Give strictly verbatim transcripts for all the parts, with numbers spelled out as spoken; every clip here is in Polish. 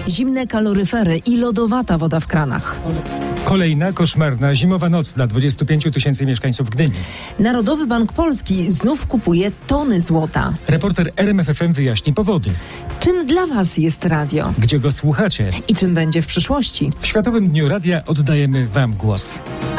Zimne kaloryfery i lodowata woda w kranach. Kolejna koszmarna zimowa noc dla dwudziestu pięciu tysięcy mieszkańców Gdyni. Narodowy Bank Polski znów kupuje tony złota. Reporter R M F F M wyjaśni powody. Czym dla Was jest radio? Gdzie go słuchacie? I czym będzie w przyszłości? W Światowym Dniu Radia oddajemy Wam głos.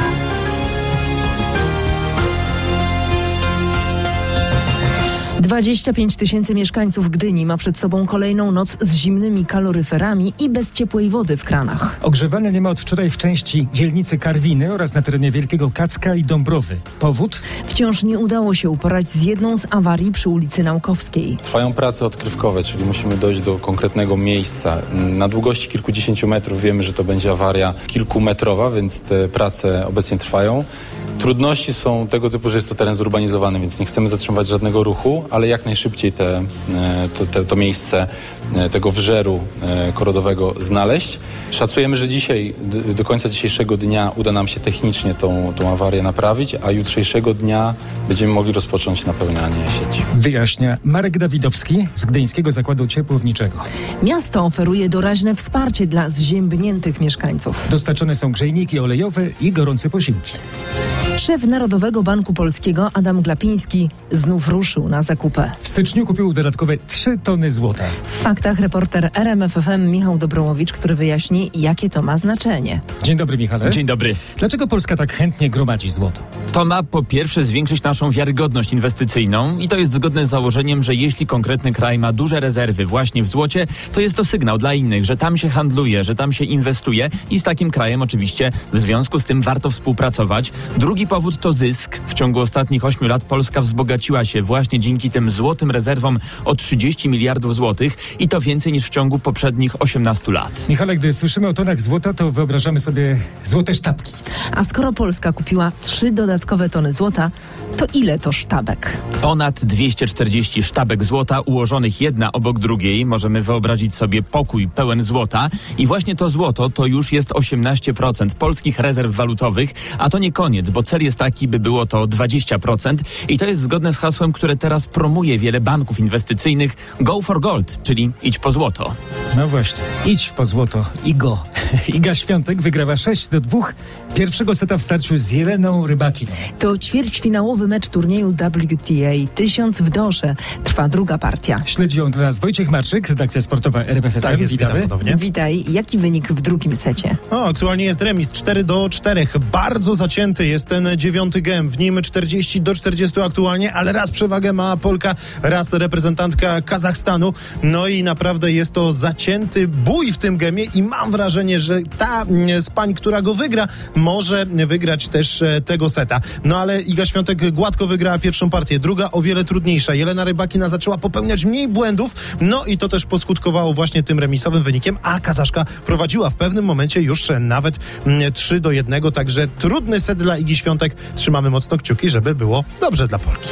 dwadzieścia pięć tysięcy mieszkańców Gdyni ma przed sobą kolejną noc z zimnymi kaloryferami i bez ciepłej wody w kranach. Ogrzewane nie ma od wczoraj w części dzielnicy Karwiny oraz na terenie Wielkiego Kacka i Dąbrowy. Powód? Wciąż nie udało się uporać z jedną z awarii przy ulicy Naukowskiej. Trwają prace odkrywkowe, czyli musimy dojść do konkretnego miejsca. Na długości kilkudziesięciu metrów wiemy, że to będzie awaria kilkumetrowa, więc te prace obecnie trwają. Trudności są tego typu, że jest to teren zurbanizowany, więc nie chcemy zatrzymywać żadnego ruchu, ale jak najszybciej te, to, te, to miejsce tego wrzeru korodowego znaleźć. Szacujemy, że dzisiaj, do końca dzisiejszego dnia uda nam się technicznie tą, tą awarię naprawić, a jutrzejszego dnia będziemy mogli rozpocząć napełnianie sieci. Wyjaśnia Marek Dawidowski z Gdyńskiego Zakładu Ciepłowniczego. Miasto oferuje doraźne wsparcie dla zziębniętych mieszkańców. Dostarczone są grzejniki olejowe i gorące posiłki. Szef Narodowego Banku Polskiego Adam Glapiński znów ruszył na zakupy. W styczniu kupił dodatkowe trzy tony złota. W faktach reporter R M F F M Michał Dobromowicz, który wyjaśni, jakie to ma znaczenie. Dzień dobry, Michale. Dzień dobry. Dlaczego Polska tak chętnie gromadzi złoto? To ma po pierwsze zwiększyć naszą wiarygodność inwestycyjną i to jest zgodne z założeniem, że jeśli konkretny kraj ma duże rezerwy właśnie w złocie, to jest to sygnał dla innych, że tam się handluje, że tam się inwestuje i z takim krajem oczywiście w związku z tym warto współpracować. Drugi powód to zysk. W ciągu ostatnich ośmiu lat Polska wzbogaciła się właśnie dzięki tym złotym rezerwom o trzydzieści miliardów złotych i to więcej niż w ciągu poprzednich osiemnastu lat. Michale, gdy słyszymy o tonach złota, to wyobrażamy sobie złote sztabki. A skoro Polska kupiła trzy dodatkowe tony złota, to ile to sztabek? Ponad dwieście czterdzieści sztabek złota ułożonych jedna obok drugiej. Możemy wyobrazić sobie pokój pełen złota i właśnie to złoto to już jest osiemnaście procent polskich rezerw walutowych, a to nie koniec, bo cel jest taki, by było to dwadzieścia procent i to jest zgodne z hasłem, które teraz promuje wiele banków inwestycyjnych Go for Gold, czyli idź po złoto. No właśnie, idź po złoto i go. Iga Świątek wygrała sześć do dwóch pierwszego seta w starciu z Jeleną Rybakiną. To ćwierćfinałowy mecz turnieju W T A tysiąc w Dosze. Trwa druga partia. Śledzi ją teraz Wojciech Marczyk, redakcja sportowa R M F F M. Tak jest, witamy. witam ponownie. Witaj. Jaki wynik w drugim secie? O, aktualnie jest remis cztery do czterech. Bardzo zacięty jest ten dziewiąty gem. W nim czterdzieści do czterdziestu aktualnie, ale raz przewagę ma Polka, raz reprezentantka Kazachstanu. No i naprawdę jest to zacięty bój w tym gemie i mam wrażenie, że ta z pań, która go wygra, może wygrać też tego seta. No ale Iga Świątek gładko wygrała pierwszą partię, druga o wiele trudniejsza. Jelena Rybakina zaczęła popełniać mniej błędów, no i to też poskutkowało właśnie tym remisowym wynikiem, a Kazaszka prowadziła w pewnym momencie już nawet trzy do jednego, także trudny set dla Igi Świątek. Trzymamy mocno kciuki, żeby było dobrze dla Polki.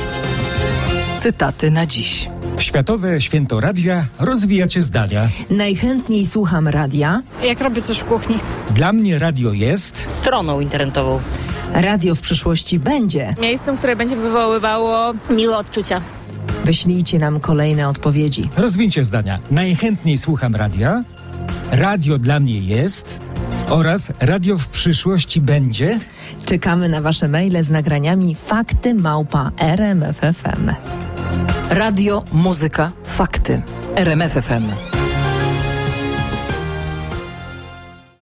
Cytaty na dziś. W Światowe Święto Radia rozwijacie zdania. Najchętniej słucham radia. Jak robię coś w kuchni. Dla mnie radio jest... stroną internetową. Radio w przyszłości będzie. Miejscem, które będzie wywoływało miłe odczucia. Wyślijcie nam kolejne odpowiedzi. Rozwinięcie zdania. Najchętniej słucham radia. Radio dla mnie jest... oraz radio w przyszłości będzie... Czekamy na wasze maile z nagraniami fakty małpa R M F F M. Radio, muzyka, fakty. R M F F M.